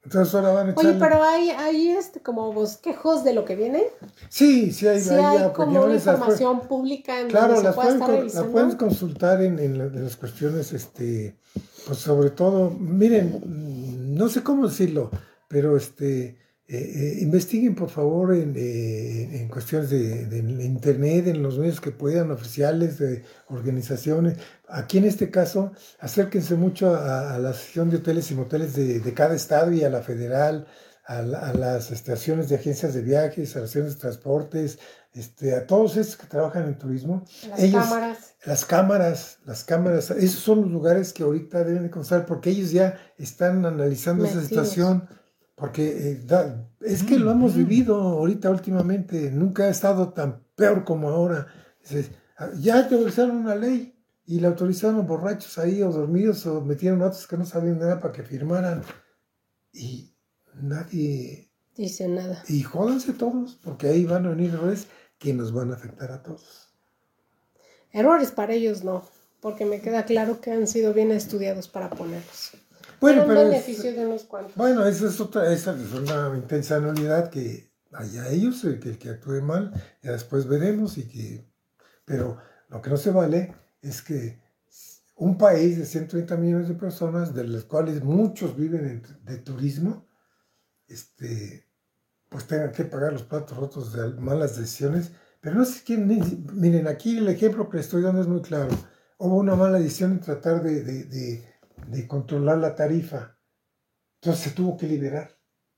Entonces ahora van a echarle...
Oye, pero hay, hay este, como bosquejos de lo que viene.
Sí, sí hay,
Sí
hay,
hay como una
opiniones, las pueden-
información pública en
Claro,
donde se
las
pueda
pueden,
estar
con-
revisando.
las pueden consultar en, en la- en las cuestiones, este, pues sobre todo, miren, mm, no sé cómo decirlo, pero este, eh, eh, investiguen por favor en, eh, en cuestiones de, de internet, en los medios que puedan, oficiales, de organizaciones. Aquí en este caso, acérquense mucho a, a la Asociación de Hoteles y Moteles de, de cada estado y a la federal, a, la- a las estaciones de agencias de viajes, a las estaciones de transportes, este, a todos estos que trabajan en turismo.
Las
ellos,
cámaras.
Las cámaras, las cámaras, esos son los lugares que ahorita deben de constar porque ellos ya están analizando esa
Metidos.
situación, porque eh, da- es que lo hemos vivido ahorita últimamente, nunca ha estado tan peor como ahora. Dices, ah, ya autorizaron una ley y la autorizaron borrachos ahí o dormidos o metieron otros que no sabían nada para que firmaran y nadie,
Dice nada.
y jódanse todos, porque ahí van a venir errores que nos van a afectar a todos.
Errores para ellos no, porque me queda claro que han sido bien estudiados para ponerlos.
Bueno,
Pero
pero
en
es-
beneficio de unos cuantos.
Bueno, esa es otra, esa es una intencionalidad que haya ellos, el que, el que actúe mal, ya después veremos y que, pero lo que no se vale es que un país de ciento treinta millones de personas, de los cuales muchos viven en- de turismo, este, pues tengan que pagar los platos rotos de malas decisiones, pero no sé quién, miren, aquí el ejemplo que les estoy dando es muy claro, hubo una mala decisión en tratar de, de, de, de controlar la tarifa. Entonces se tuvo que liberar.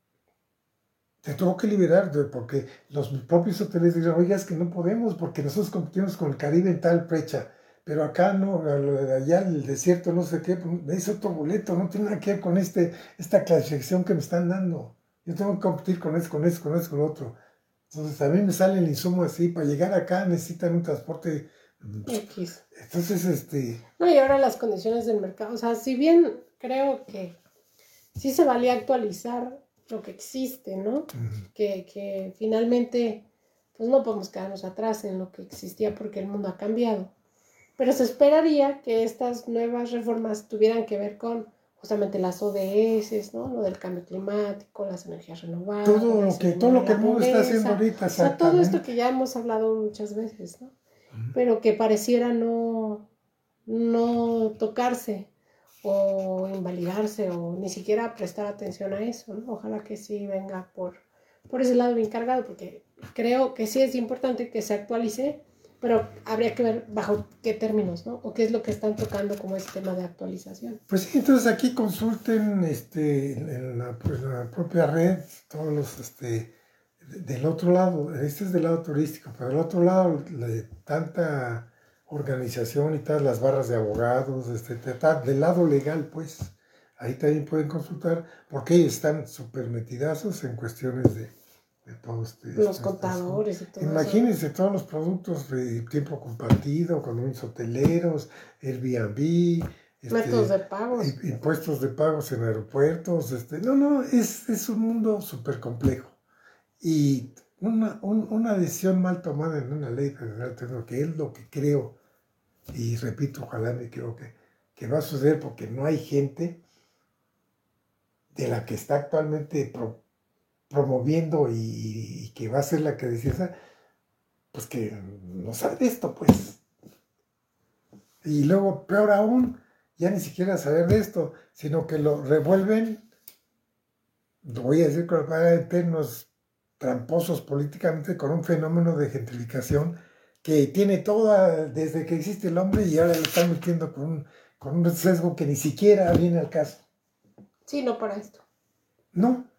Se tuvo que liberar de- porque los propios hoteles dijeron, oiga, es que no podemos porque nosotros competimos con el Caribe en tal fecha, pero acá no, allá el desierto no sé qué, pues, es otro boleto, no tiene nada que ver con este, esta clasificación que me están dando. Yo tengo que competir con esto, con esto, con esto, con lo otro. Entonces a mí me sale el insumo así, para llegar acá necesitan un transporte.
X.
Entonces, este...
No, y ahora las condiciones del mercado. O sea, si bien creo que sí se valía actualizar lo que existe, ¿no?
ujú.
Que, que finalmente, pues no podemos quedarnos atrás en lo que existía porque el mundo ha cambiado. Pero se esperaría que estas nuevas reformas tuvieran que ver con justamente las O D S, ¿no? Lo del cambio climático, las energías renovables.
Todo lo que, todo lo que el mundo está
pobreza.
haciendo ahorita,
O sea, todo
exactamente.
esto que ya hemos hablado muchas veces, ¿no?
Ujú.
Pero que pareciera no, no tocarse o invalidarse o ni siquiera prestar atención a eso, ¿no? Ojalá que sí venga por, por ese lado bien cargado, porque creo que sí es importante que se actualice, pero habría que ver bajo qué términos, ¿no? O qué es lo que están tocando como ese tema de actualización.
Pues sí, entonces aquí consulten este, en la, pues, la propia red, todos los, este, de- del otro lado, este es del lado turístico, pero del otro lado, de tanta organización y tal, las barras de abogados, este, ta- ta- del lado legal, pues, ahí también pueden consultar, porque ellos están súper metidazos en cuestiones de, de todo este...
Los
este-
contadores y todo eso.
Imagínense todos los productos de tiempo compartido, condominios hoteleros, Airbnb, este,
Métodos de pagos.
i- impuestos de pagos en aeropuertos. Este, no, no, es, es un mundo súper complejo. Y una, un- una decisión mal tomada en una ley federal, tengo que es lo que creo, y repito, ojalá me equivoque, que va a suceder porque no hay gente de la que está actualmente pro- promoviendo y, y que va a ser la que decida, pues que no sabe de esto, pues. Y luego, peor aún, ya ni siquiera saber de esto, sino que lo revuelven, lo voy a decir con la palabra en términos tramposos políticamente, con un fenómeno de gentrificación que tiene toda, desde que existe el hombre, y ahora lo están metiendo con un, con un sesgo que ni siquiera viene al caso.
Sí, no para esto.
No.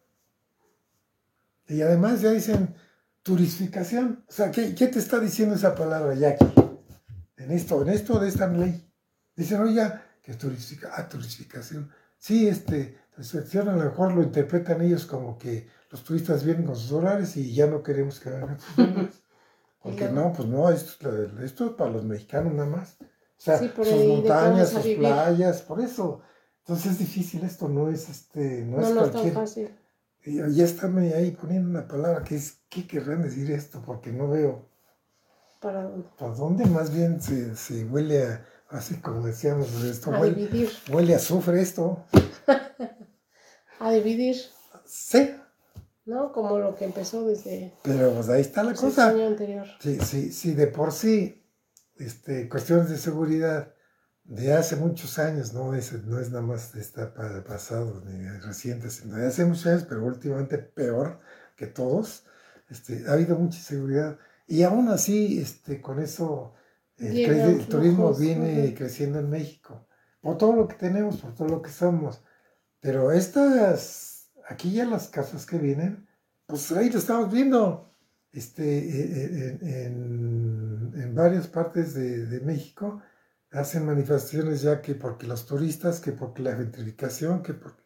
Y además ya dicen turistificación. O sea, ¿qué, qué te está diciendo esa palabra, Jackie? En esto, en esto de esta ley. Dicen, oiga, que es turistificación. Ah, turistificación. Sí, este, turistificación a lo mejor lo interpretan ellos como que los turistas vienen con sus horarios y ya no queremos que hagan sus horarios. Porque no, pues no, esto, esto es para los mexicanos nada más. O sea,
Sí, pero
sus
¿y de qué
montañas,
vamos a
sus
vivir?
playas, por eso. Entonces es difícil esto, no es este, no,
No,
es
no es tan
cualquier.
fácil.
Y ya está ahí poniendo una palabra que es, ¿qué querrán decir esto? Porque no veo
¿Para dónde?
para dónde más bien se, se huele a, así como decíamos, esto
A
huele,
dividir.
huele a azufre esto.
A dividir.
Sí.
¿No? Como lo que empezó desde
Pero pues ahí está la
pues, el
cosa.
año anterior.
Sí, sí, sí, de por sí, este, cuestiones de seguridad de hace muchos años, no es, no es nada más de esta pasado ni reciente, sino de hace muchos años, pero últimamente peor que todos, este, ha habido mucha inseguridad. Y aún así, este, con eso, el,
Llegan
el turismo
flujos,
viene
uh-huh.
creciendo en México, por todo lo que tenemos, por todo lo que somos. Pero estas, aquí ya las casas que vienen, pues ahí lo estamos viendo, este, en, en, en varias partes de, de México hacen manifestaciones ya que porque los turistas, que porque la gentrificación, que porque...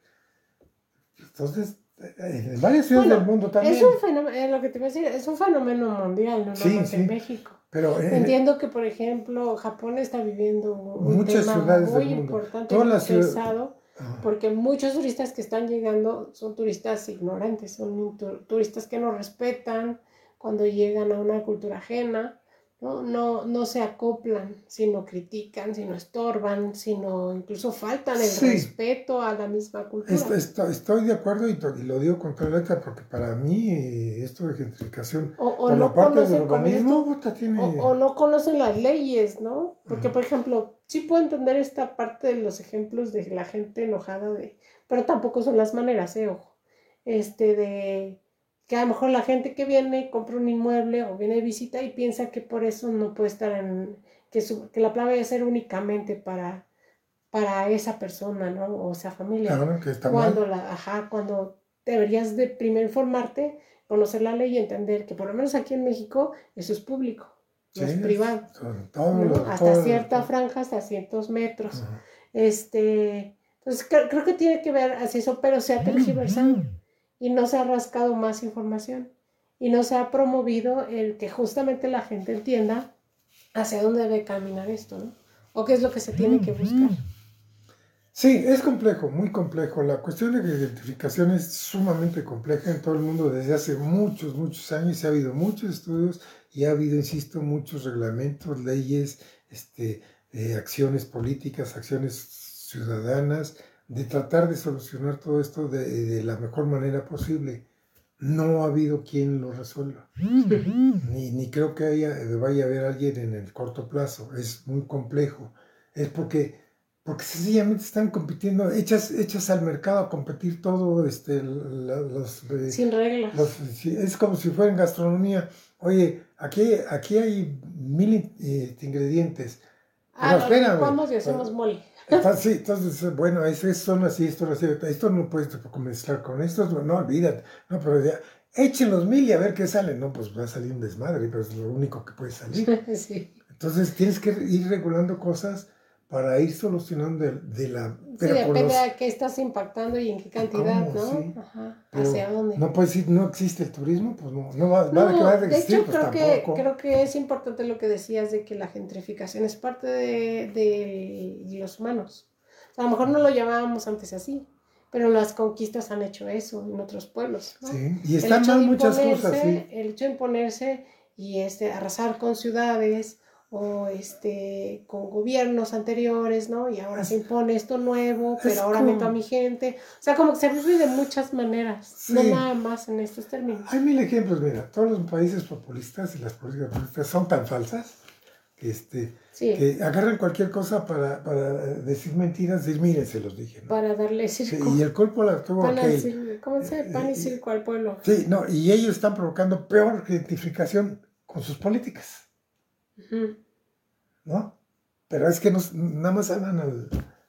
Entonces, en varias ciudades
bueno,
del mundo también.
Es un fenómeno, lo que te voy a decir, es un fenómeno mundial, no
sí,
nomás
sí,
en México.
Pero, eh,
entiendo que, por ejemplo, Japón está viviendo un
muchas
tema
ciudades
muy
del mundo.
importante,
Todas
muy
las ciudades...
pesado, porque muchos turistas que están llegando son turistas ignorantes, son turistas que no respetan cuando llegan a una cultura ajena, ¿no? No, no se acoplan, sino critican, sino estorban, sino incluso faltan el
Sí.
respeto a la misma cultura.
Esto, esto, estoy de acuerdo y, y lo digo con toda letra porque para mí esto de gentrificación
o, o
por
no
la parte del
conocen
urbanismo
esto,
puta, tiene...
o, o no conocen las leyes, ¿no? Porque, uh-huh. por ejemplo, sí puedo entender esta parte de los ejemplos de la gente enojada, de, pero tampoco son las maneras, ¿eh? Ojo. Este, de que a lo mejor la gente que viene compra un inmueble o viene de visita y piensa que por eso no puede estar en, que, su, que la playa debe ser únicamente para, para esa persona, ¿no? O esa familia.
Claro, que está
cuando
mal.
La, ajá, cuando deberías de primero informarte, conocer la ley y entender que por lo menos aquí en México eso es público, no sí, es privado,
todo,
¿no?
todo,
hasta
todo,
cierta
todo.
franja, hasta ciertos metros.
Uh-huh.
Este, entonces creo, creo que tiene que ver así eso, pero se ha tergiversado uh-huh. y no se ha rascado más información y no se ha promovido el que justamente la gente entienda hacia dónde debe caminar esto, ¿no? O qué es lo que se tiene que buscar.
Sí, es complejo, muy complejo. La cuestión de la identificación es sumamente compleja en todo el mundo desde hace muchos, muchos años. Ha habido muchos estudios y ha habido, insisto, muchos reglamentos, leyes, este, eh, acciones políticas, acciones ciudadanas, de tratar de solucionar todo esto de, de la mejor manera posible. No ha habido quien lo resuelva. Ni, ni creo que haya, vaya a haber alguien en el corto plazo. Es muy complejo. Es porque... porque sencillamente están compitiendo, echas, echas al mercado a competir todo, este, los, eh,
sin reglas.
Los, es como si fuera en gastronomía. Oye, aquí, aquí hay mil eh, ingredientes.
Ah, no, espérame, vamos y hacemos mole.
Entonces, sí, entonces, bueno, estos son así, esto así, esto no puedes mezclar con esto, no, no olvídate. No, pero ya, echen los mil y a ver qué sale. No, pues va a salir un desmadre, pero es lo único que puede salir.
Sí.
Entonces tienes que ir regulando cosas para ir solucionando de, de la...
Pero sí, depende los... a qué estás impactando y en qué cantidad, ¿Cómo? ¿no? Sí. Ajá. ¿Hacia dónde?
No puedes decir, no existe el turismo, pues no, no va,
no,
va, que va a existir,
de hecho,
pues
creo
tampoco.
Que, creo que es importante lo que decías de que la gentrificación es parte de, de, de los humanos. O sea, a lo mejor no lo llamábamos antes así, pero las conquistas han hecho eso en otros pueblos, ¿no?
Sí, y están mal muchas cosas, sí.
El hecho de imponerse y este, arrasar con ciudades o este con gobiernos anteriores, ¿no? Y ahora es, se impone esto nuevo, pero ahora como... meto a mi gente. O sea, como que se vive de muchas maneras, sí. No nada más en estos términos.
Hay mil ejemplos, mira, todos los países populistas y las políticas populistas son tan falsas que, este, sí. que agarran cualquier cosa para, para decir mentiras, decir, miren, se los dije, ¿no?
Para darle circo.
Sí, y el cuerpo la tuvo
aquel. ¿Cómo se llama? Pan y circo al pueblo.
Sí, no, y ellos están provocando peor gentrificación con sus políticas. Uh-huh. ¿No? Pero es que nos, nada más hablan al...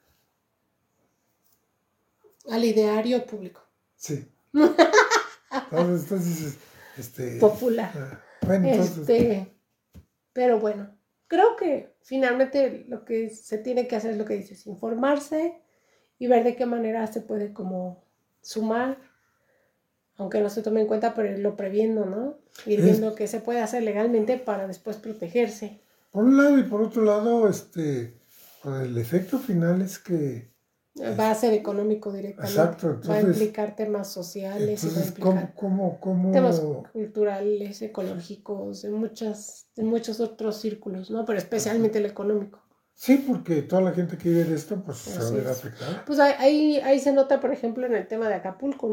al ideario público.
Sí. Entonces, entonces este...
popular.
Uh, bueno, entonces...
Este, pero bueno, creo que finalmente lo que se tiene que hacer es lo que dices, informarse y ver de qué manera se puede como sumar, aunque no se tome en cuenta, pero irlo previendo, ¿no? Ir es... viendo qué se puede hacer legalmente para después protegerse.
Por un lado y por otro lado, este, el efecto final es que...
Va a ser económico directamente.
Exacto. Entonces,
va a implicar temas sociales.
Entonces,
y va a implicar
¿cómo, cómo, cómo...
temas culturales, ecológicos, de, muchas, de muchos otros círculos, ¿no? Pero especialmente el económico.
Sí, porque toda la gente que vive de esto, pues se va a ver afectada.
Pues ahí, ahí se nota, por ejemplo, en el tema de Acapulco, ¿no?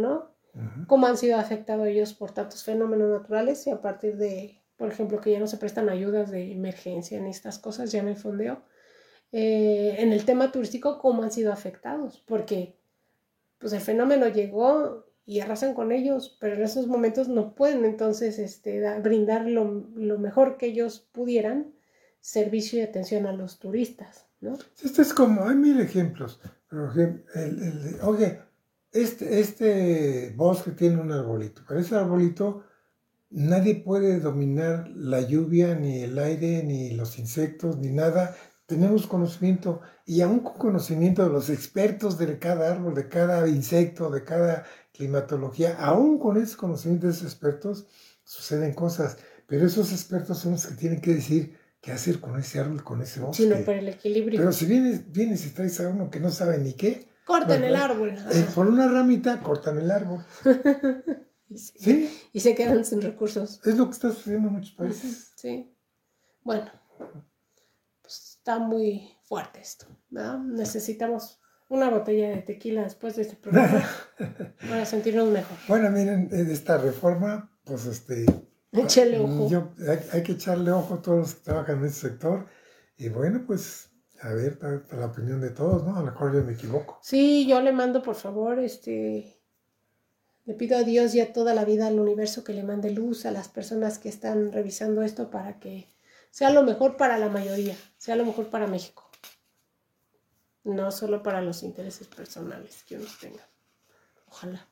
uh-huh. cómo han sido afectados ellos por tantos fenómenos naturales y a partir de, por ejemplo, que ya no se prestan ayudas de emergencia en estas cosas, ya no hay fondeo. Eh, en el tema turístico, cómo han sido afectados, porque pues el fenómeno llegó y arrasan con ellos, pero en esos momentos no pueden entonces este, da, brindar lo, lo mejor que ellos pudieran, servicio y atención a los turistas, ¿no?
Esto es como, hay mil ejemplos, pero el, el, oye, este, este bosque tiene un arbolito, pero ese arbolito nadie puede dominar la lluvia, ni el aire, ni los insectos, ni nada. Tenemos conocimiento, y aún con conocimiento de los expertos de cada árbol, de cada insecto, de cada climatología, aún con ese conocimiento de esos expertos, suceden cosas. Pero esos expertos son los que tienen que decir qué hacer con ese árbol, con ese bosque.
Sino por el equilibrio.
Pero si vienes, vienes y traes a uno que no sabe ni qué...
Cortan el árbol.
Eh, por una ramita, cortan el árbol.
y, se,
¿Sí?
y se quedan sin recursos.
Es lo que está sucediendo en muchos países.
Sí. Bueno... Está muy fuerte esto, ¿verdad? Necesitamos una botella de tequila después de este programa para sentirnos mejor.
Bueno, miren, en esta reforma, pues este...
Échale ojo.
Yo, hay, hay que echarle ojo a todos los que trabajan en este sector. Y bueno, pues, a ver, la opinión de todos, ¿no? A lo mejor yo me equivoco.
Sí, yo le mando, por favor, este... Le pido a Dios y a toda la vida, al universo, que le mande luz a las personas que están revisando esto para que sea lo mejor para la mayoría, sea lo mejor para México. No solo para los intereses personales que unos tengan. Ojalá.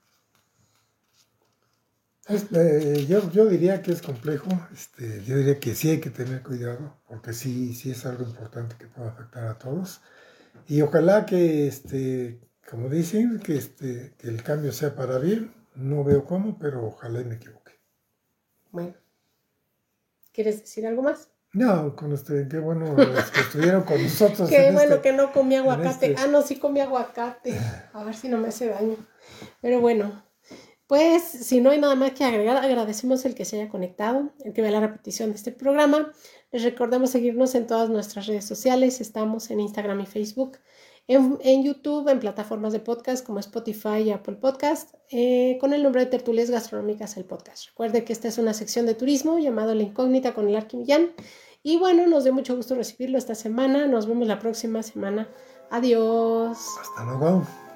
Este, yo, yo diría que es complejo, este, yo diría que sí hay que tener cuidado, porque sí, sí es algo importante que puede afectar a todos. Y ojalá que, este, como dicen, que, este, que el cambio sea para bien. No veo cómo, pero ojalá y me equivoque.
Bueno. ¿Quieres decir algo más?
No, con este, qué bueno los que estuvieron con nosotros.
Qué
en
bueno
este,
que no comí aguacate.
este...
Ah, no, sí comí aguacate. A ver si no me hace daño. Pero bueno, pues si no hay nada más que agregar, agradecemos el que se haya conectado, el que vea la repetición de este programa. Les recordamos seguirnos en todas nuestras redes sociales. Estamos en Instagram y Facebook, en, en YouTube, en plataformas de podcast como Spotify y Apple Podcast, eh, con el nombre de Tertulias Gastronómicas, el podcast. Recuerde que esta es una sección de turismo llamado La Incógnita con el Arqui Millán. Y bueno, nos dio mucho gusto recibirlo esta semana. Nos vemos la próxima semana. Adiós.
Hasta luego.